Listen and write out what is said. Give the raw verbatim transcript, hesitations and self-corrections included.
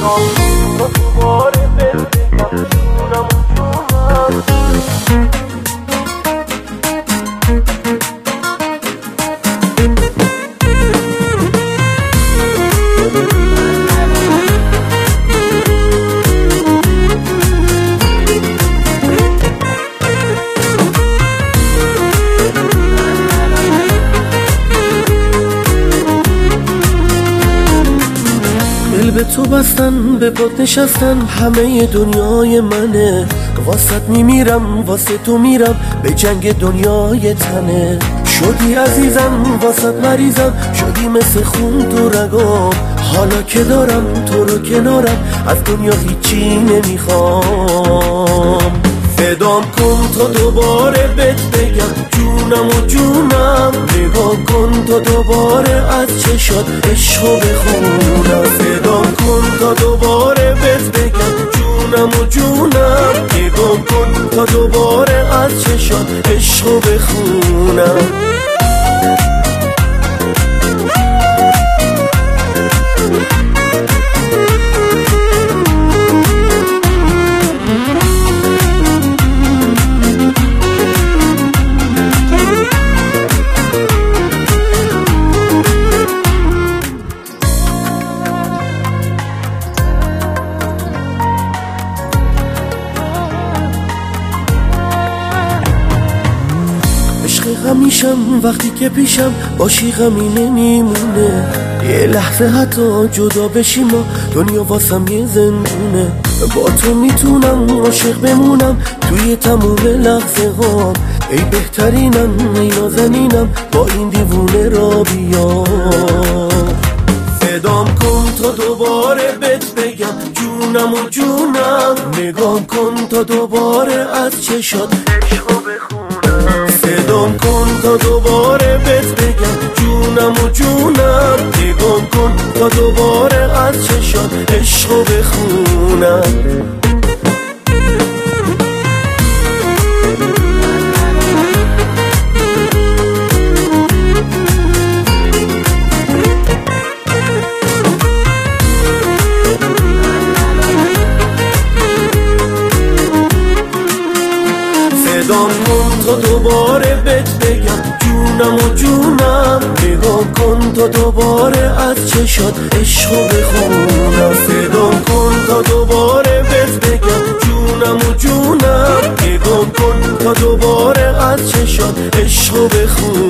به تو بستن، به پات نشستن، همه دنیای منه. واسط میمیرم، واسه تو میرم، به جنگ دنیای تنه. شدی عزیزم، واسط مریضم، شدی مثل خون تو رگام. حالا که دارم تو رو کنارم، از دنیا هیچی نمیخوام. فدام کن تا دوباره بهت بگم جونم و جونم. نگاه کن تا دوباره از چشات عشقو بخونم. فدام کن تا دوباره بهت بگم جونم و جونم. نگاه کن تا دوباره از چشات عشقو بخونم. همیشم وقتی که پیشم باشی غمی نمیمونه. یه لحظه حتی جدا بشیم و دنیا واسم یه زندونه. با تو میتونم عاشق بمونم توی تموم لحظه هام. ای بهترینم، ای نازنینم، با این دیوونه را بیا. فدام کن تا دوباره بهت بگم جونم و جونم. نگام کن تا دوباره از چشات عشقو بخونم. فدام کن تا دوباره بهت بگم جونم و جونم. نگام کن تا دوباره از چشات عشقو بخونم. فدام کن تا دوباره بهت بگم جونم و جونم. نگاه کن تا دوباره از چشات عشقو بخونم. فدام کن تا دوباره بهت بگم جونم و جونم. نگاه کن تا دوباره از چشات عشقو بخونم.